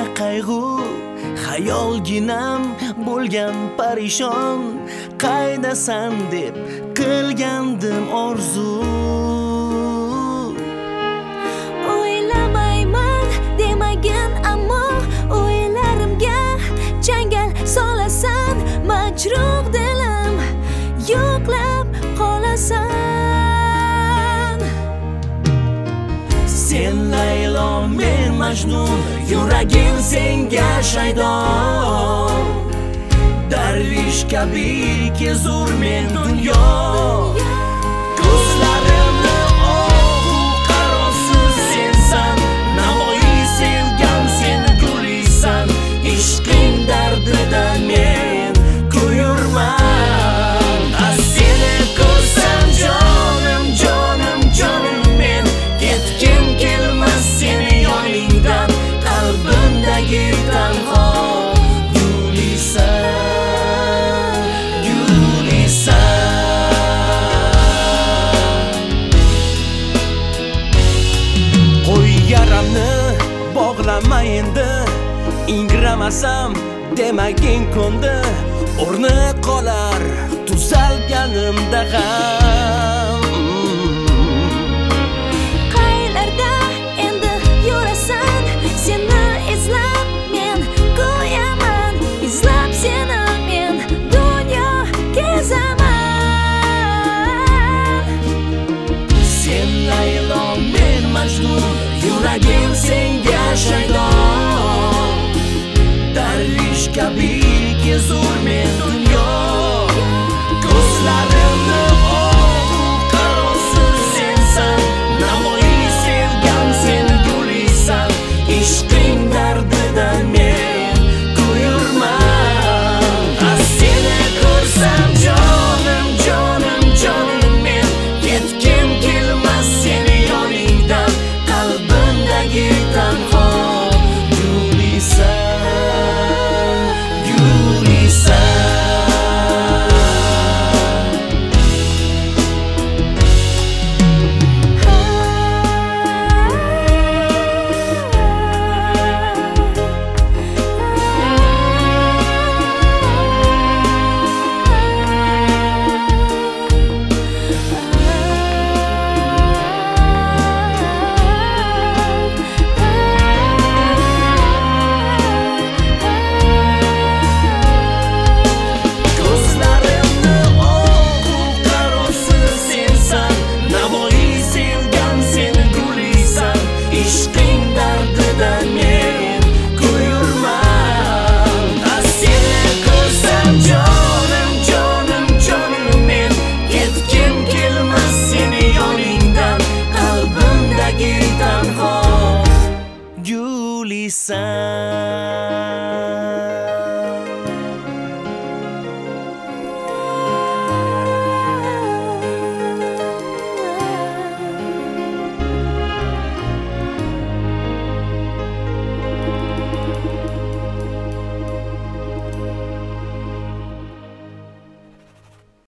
ichimda qayg'u, xayolginam bo'lgan parishon. Qaydasan deb qilgandim orzu. O'ylamayman demagin ammo o'ylarimga changal solasan. Majruh dilim yo'qlab qolasan. Sen Laylo, men Majnun, yuragim senga shaydon. Darvish kabi kezur men dunyo. Ko'zlarimni oqu qarovsiz sensan, Navoiy sevgam sen gulisan. Ishqing dardida men kuyurman. Seni ko'rsam jonim, jonim, jonim men, ketgim kelmas seni yoningdan. Qalbimdagi tanho yaramni bog'lama endi, ingramasam demagin ko'ndi. O'rni qolar tuzalganimda ham. Qaylarda endi yurasan, seni izlab men qo'yaman. Izlab seni men dunyo kezaman. Sen Laylo, men Majnun, yuragim senga shaydon. Darvish kabi kezur men dunyo. Ko'zlarimni oqu qarovsiz sensan, Navoiy sevgam sen gulisan. Ishqing dardida men kuyurman. Seni ko'rsam jonim, jonim, jonim men, ketgim kelmas seni yoningdan. Qalbimdagi tanho gulisan, gulisan. Gulisan.